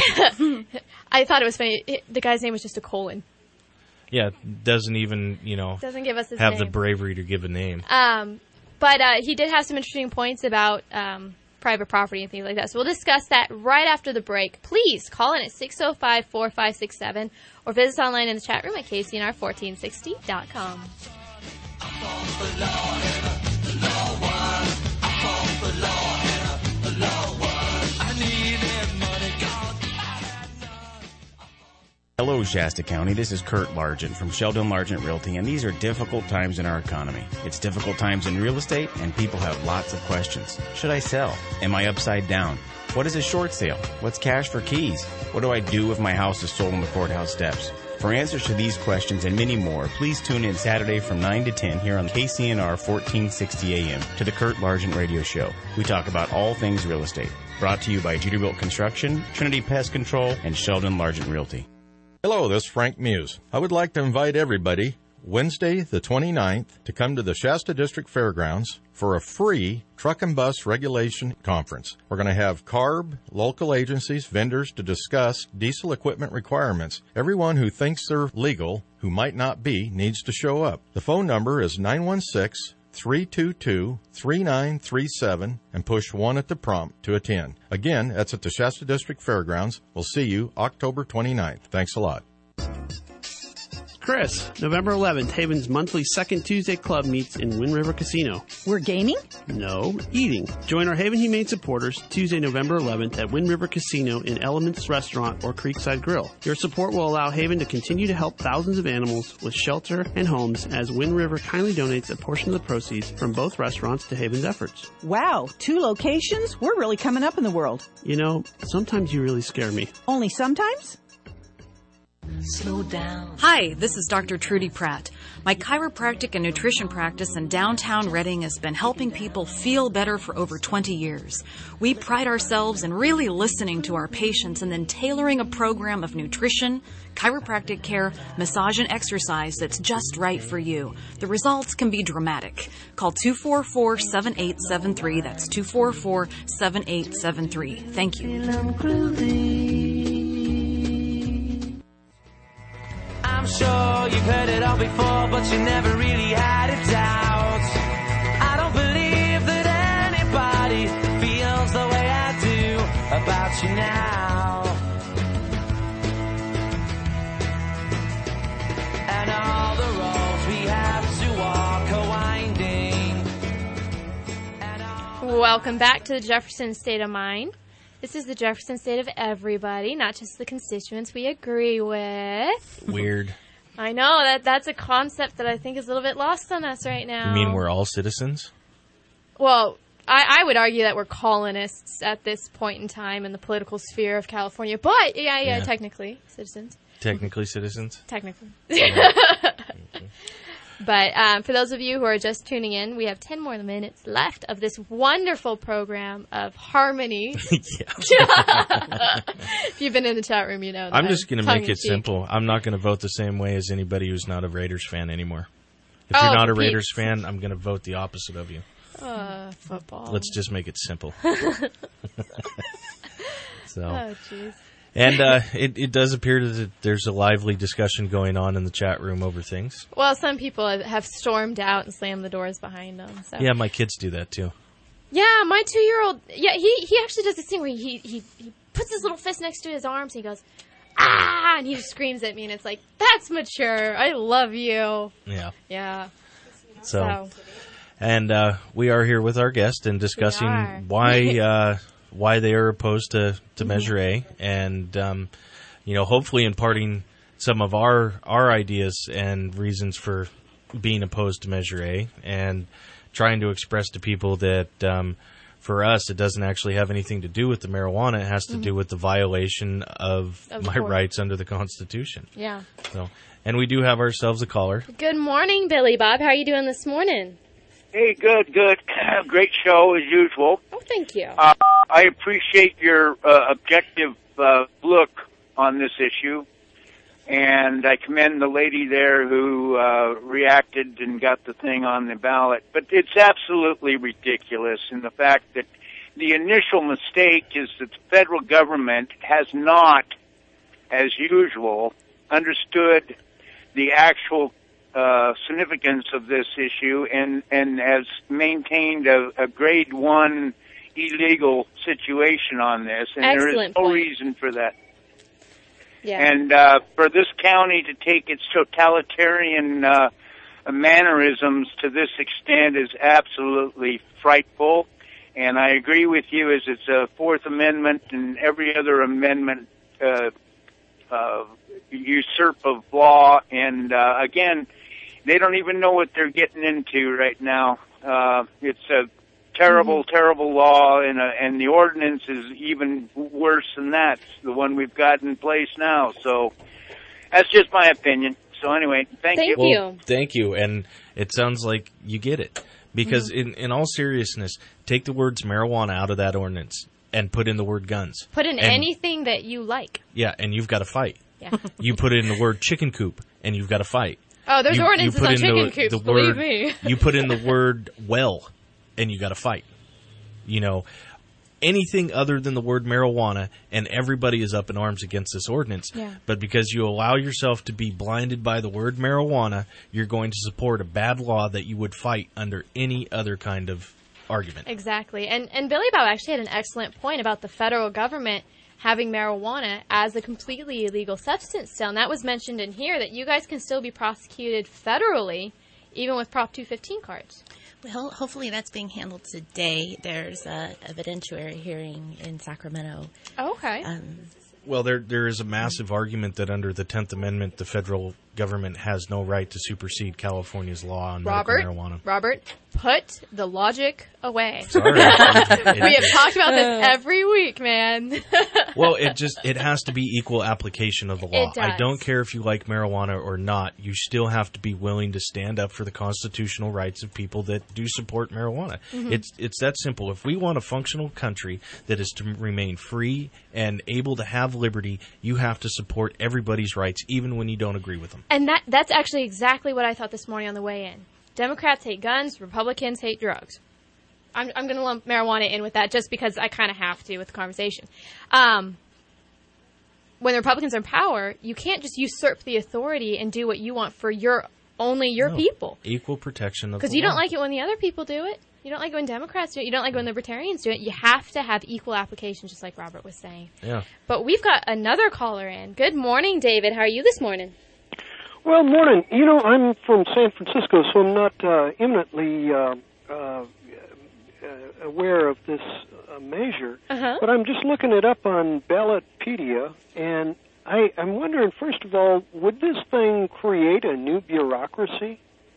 I thought it was funny. It, the guy's name was just a colon. Yeah, doesn't even, you know, Doesn't give us his have name. the bravery to give a name. Um, but uh, he did have some interesting points about um, private property and things like that. So we'll discuss that right after the break. Please call in at six oh five, four five six seven or visit us online in the chat room at K C N R fourteen sixty dot com. Hello, Shasta County. This is Kurt Largent from Sheldon Largent Realty, and these are difficult times in our economy. It's difficult times in real estate, and people have lots of questions. Should I sell? Am I upside down? What is a short sale? What's cash for keys? What do I do if my house is sold on the courthouse steps? For answers to these questions and many more, please tune in Saturday from nine to ten here on K C N R fourteen sixty A M to the Kurt Largent Radio Show. We talk about all things real estate. Brought to you by Jeterbilt Construction, Trinity Pest Control, and Sheldon Largent Realty. Hello, this is Frank Muse. I would like to invite everybody Wednesday the twenty-ninth to come to the Shasta District Fairgrounds for a free truck and bus regulation conference. We're going to have C A R B, local agencies, vendors to discuss diesel equipment requirements. Everyone who thinks they're legal, who might not be, needs to show up. The phone number is nine one six, three two two, three nine three seven and push one at the prompt to attend. Again, that's at the Shasta District Fairgrounds. We'll see you October twenty-ninth. Thanks a lot. Chris, November eleventh, Haven's monthly Second Tuesday Club meets in Wind River Casino. We're gaming? No, eating. Join our Haven Humane supporters Tuesday, November eleventh at Wind River Casino in Elements Restaurant or Creekside Grill. Your support will allow Haven to continue to help thousands of animals with shelter and homes as Wind River kindly donates a portion of the proceeds from both restaurants to Haven's efforts. Wow, two locations? We're really coming up in the world. You know, sometimes you really scare me. Only sometimes? Slow down. Hi, this is Doctor Trudy Pratt. My chiropractic and nutrition practice in downtown Reading has been helping people feel better for over twenty years. We pride ourselves in really listening to our patients and then tailoring a program of nutrition, chiropractic care, massage, and exercise that's just right for you. The results can be dramatic. Call two four four, seven eight seven three. That's two four four, seven eight seven three. Thank you. I'm sure you've heard it all before, but you never really had a doubt. I don't believe that anybody feels the way I do about you now. And all the roads we have to walk are winding. Welcome back to the Jefferson State of Mind. This is the Jefferson State of everybody, not just the constituents we agree with. Weird. I know, that that's a concept that I think is a little bit lost on us right now. You mean we're all citizens? Well, I, I would argue that we're colonists at this point in time in the political sphere of California. But, yeah, yeah, Yeah. technically, citizens. Technically citizens? Technically. Yeah. But um, for those of you who are just tuning in, we have ten more minutes left of this wonderful program of harmony. If you've been in the chat room, you know that. I'm just going to make it tongue-in-cheek. simple. I'm not going to vote the same way as anybody who's not a Raiders fan anymore. If Oh, you're not a Pete. Raiders fan, I'm going to vote the opposite of you. Uh, football. Let's just make it simple. So, Oh, jeez. and uh, it, it does appear that there's a lively discussion going on in the chat room over things. Well, some people have- have stormed out and slammed the doors behind them. So. Yeah, my kids do that too. Yeah, my two-year-old, yeah, he, he actually does this thing where he, he, he puts his little fist next to his arms and he goes, ah, and he just screams at me, and it's like, that's mature. I love you. Yeah. Yeah. So, and uh, we are here with our guest and discussing We are. why uh, why they are opposed to, to Mhm. Measure A, and um, you know, hopefully imparting some of our our ideas and reasons for being opposed to Measure A, and trying to express to people that um, for us it doesn't actually have anything to do with the marijuana. It has to Mhm. do with the violation of, Of my course. rights under the Constitution. Yeah. So, and we do have ourselves a caller. Good morning, Billy Bob. How are you doing this morning? Hey, good, good. Great show as usual. Oh, thank you. Uh, I appreciate your uh, objective uh, look on this issue, and I commend the lady there who uh, reacted and got the thing on the ballot. But it's absolutely ridiculous in the fact that the initial mistake is that the federal government has not, as usual, understood the actual uh, significance of this issue and, and has maintained a, a grade one illegal situation on this. And there is Excellent no point. reason for that. Yeah. And uh, for this county to take its totalitarian uh, mannerisms to this extent is absolutely frightful. And I agree with you, as it's a Fourth Amendment and every other amendment uh, uh, usurp of law. And uh, again, they don't even know what they're getting into right now. Uh, it's a terrible, terrible law, and uh, and the ordinance is even worse than that. It's the one we've got in place now. So that's just my opinion. So anyway, thank, you. Well, thank you. And it sounds like you get it. Because in, in all seriousness, take the words marijuana out of that ordinance and put in the word guns. Put in And- anything that you like. Yeah, and you've got to fight. Yeah. You put in the word chicken coop, and you've got to fight. Oh, there's You- ordinances you put on in chicken the, coops, the believe word, me. You put in the word well, and you got to fight. You know, anything other than the word marijuana, and everybody is up in arms against this ordinance. Yeah. But because you allow yourself to be blinded by the word marijuana, you're going to support a bad law that you would fight under any other kind of argument. Exactly. And and Billy Bob actually had an excellent point about the federal government having marijuana as a completely illegal substance still. And that was mentioned in here, that you guys can still be prosecuted federally, even with Prop two fifteen cards. Well, hopefully that's being handled today. There's a evidentiary hearing in Sacramento. Oh, okay. Um, Well, there there is a massive argument that under the tenth Amendment, the federal government has no right to supersede California's law on Robert, medical marijuana. Robert, put the logic away. Sorry. We have talked about this every week, man. Well, it just it has to be equal application of the law. It does. I don't care if you like marijuana or not. You still have to be willing to stand up for the constitutional rights of people that do support marijuana. Mhm. It's it's that simple. If we want a functional country that is to remain free and able to have liberty, you have to support everybody's rights, even when you don't agree with them. And that that's actually exactly what I thought this morning on the way in. Democrats hate guns, Republicans hate drugs. I'm, I'm going to lump marijuana in with that just because I kind of have to with the conversation. Um, when the Republicans are in power, you can't just usurp the authority and do what you want for your only your No. people. Equal protection of Because the you law. don't like it when the other people do it. You don't like it when Democrats do it. You don't like it when Libertarians do it. You have to have equal application, just like Robert was saying. Yeah. But we've got another caller in. Good morning, David. How are you this morning? Well, morning. You know, I'm from San Francisco, so I'm not uh, imminently uh, uh, uh, aware of this uh, measure. Uh-huh. But I'm just looking it up on Ballotpedia, and I, I'm wondering, first of all, would this thing create a new bureaucracy?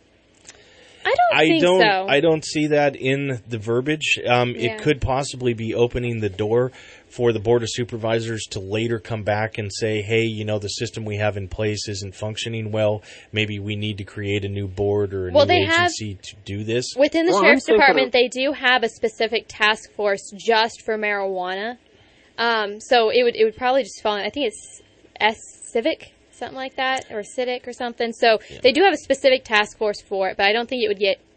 I don't I think don't. so. I don't see that in the verbiage. Um, Yeah. It could possibly be opening the door for the Board of Supervisors to later come back and say, "Hey, you know, the system we have in place isn't functioning well. Maybe we need to create a new board or a Well, new they have- agency to do this." Within the Well, I'm Sheriff's thinking Department, of- they do have a specific task force just for marijuana. Um, so it would it would probably just fall in, I think it's S Civic, something like that, or Civic or something. So they do have a specific task force for it, but I don't think it would get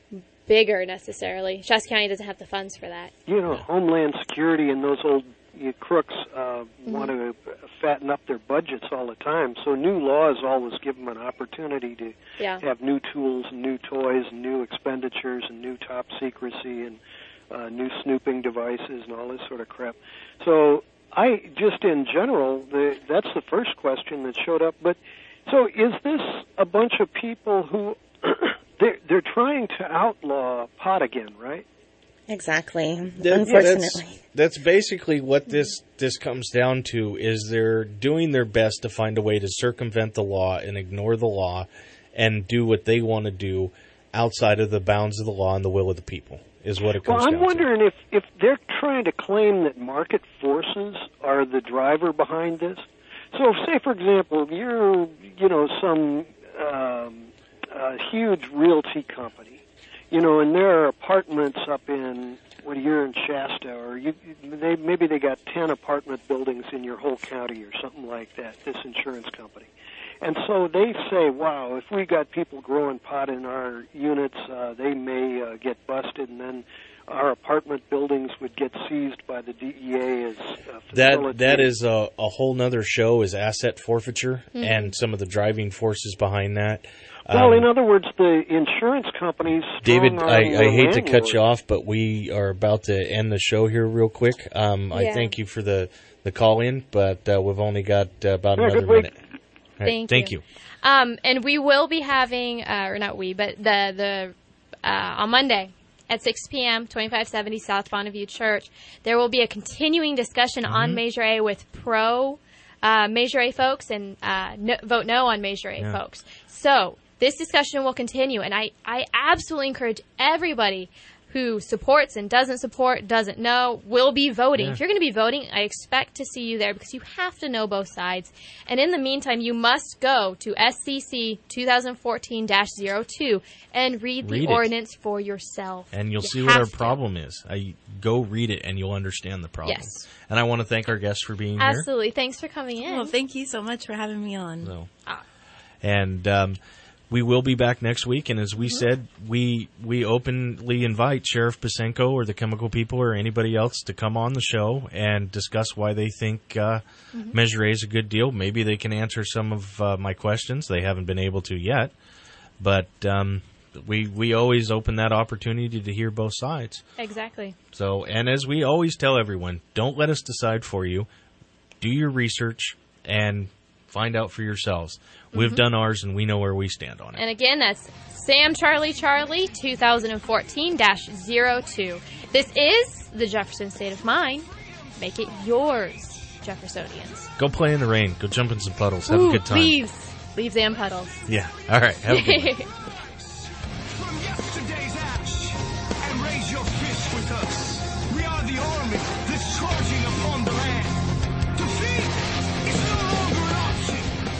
bigger necessarily. Shasta County doesn't have the funds for that. You know, Homeland Security and those old you crooks uh, want to fatten up their budgets all the time. So new laws always give them an opportunity to Yeah. have new tools and new toys and new expenditures and new top secrecy and uh, new snooping devices and all this sort of crap. So I just in general, the, that's the first question that showed up. But so is this a bunch of people who they're, they're trying to outlaw pot again, right? Exactly. That- Unfortunately. that's, that's basically what this this comes down to. Is they're doing their best to find a way to circumvent the law and ignore the law, and do what they want to do outside of the bounds of the law and the will of the people. Is what it comes Well, I'm down to. wondering if, if they're trying to claim that market forces are the driver behind this. So, if, say, for example, you're, you know, some um, uh, huge realty company, you know, and there are apartments up in, what, you're in Shasta, or you, they, maybe they got ten apartment buildings in your whole county or something like that, this insurance company. And so they say, wow, if we got people growing pot in our units, uh, they may uh, get busted, and then our apartment buildings would get seized by the D E A as uh, That that is a, a whole nother show, is asset forfeiture Mhm. and some of the driving forces behind that. Well, Um, in other words, the insurance companies. David, strong I, arm I the hate to cut landlord. you off, but we are about to end the show here real quick. Um, I Yeah. thank you for the, the call in, but uh, we've only got uh, about Yeah, another good week. minute. All right, Thank thank you. you. Um, and we will be having, uh, or not we, but the the uh, on Monday at six p.m., twenty-five seventy South Bonneview Church, there will be a continuing discussion on Mhm. Measure A with pro uh, Measure A folks and uh, no, vote no on Measure A Yeah. folks. So this discussion will continue, and I, I absolutely encourage everybody who supports and doesn't support, doesn't know, will be voting. Yeah. If you're going to be voting, I expect to see you there because you have to know both sides. And in the meantime, you must go to S C C twenty fourteen dash zero two and read the Read it. ordinance for yourself. And you'll You see what our have to. problem is. I go read it, and you'll understand the problem. Yes. And I want to thank our guests for being here. Absolutely. Thanks for coming in. Well, thank you so much for having me on. So, Ah. and um, we will be back next week, and as we mm-hmm. said, we we openly invite Sheriff Pasenko or the chemical people or anybody else to come on the show and discuss why they think uh, mm-hmm. Measure A is a good deal. Maybe they can answer some of uh, my questions. They haven't been able to yet, but um, we we always open that opportunity to hear both sides. Exactly. So, and as we always tell everyone, don't let us decide for you. Do your research and find out for yourselves. We've mm-hmm. done ours, and we know where we stand on it. And again, that's Sam Charlie Charlie twenty fourteen dash zero two. This is the Jefferson State of Mind. Make it yours, Jeffersonians. Go play in the rain. Go jump in some puddles. Have Ooh, a good time. Leaves. Leaves and puddles. Yeah. All right. Have a good one. From yesterday's ash, and raise your fist with us. We are the army that's charging upon the land. Defeat is no longer an option.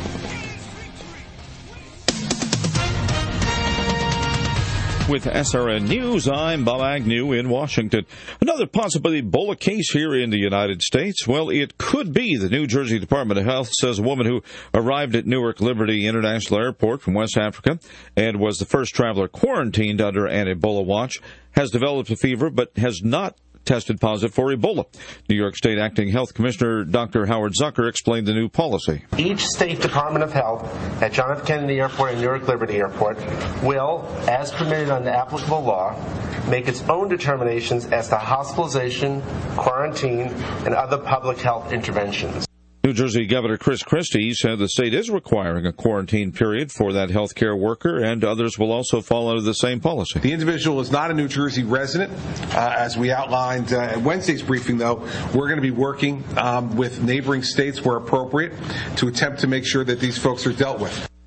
With S R N News, I'm Bob Agnew in Washington. Another possible Ebola case here in the United States. Well, it could be. The New Jersey Department of Health says a woman who arrived at Newark Liberty International Airport from West Africa and was the first traveler quarantined under an Ebola watch has developed a fever but has not tested positive for Ebola. New York State Acting Health Commissioner Doctor Howard Zucker explained the new policy. Each state Department of Health at John F. Kennedy Airport and Newark Liberty Airport will, as permitted under applicable law, make its own determinations as to hospitalization, quarantine, and other public health interventions. New Jersey Governor Chris Christie said the state is requiring a quarantine period for that health care worker, and others will also fall under the same policy. The individual is not a New Jersey resident. Uh, as we outlined uh, at Wednesday's briefing, though, we're going to be working um, with neighboring states where appropriate to attempt to make sure that these folks are dealt with.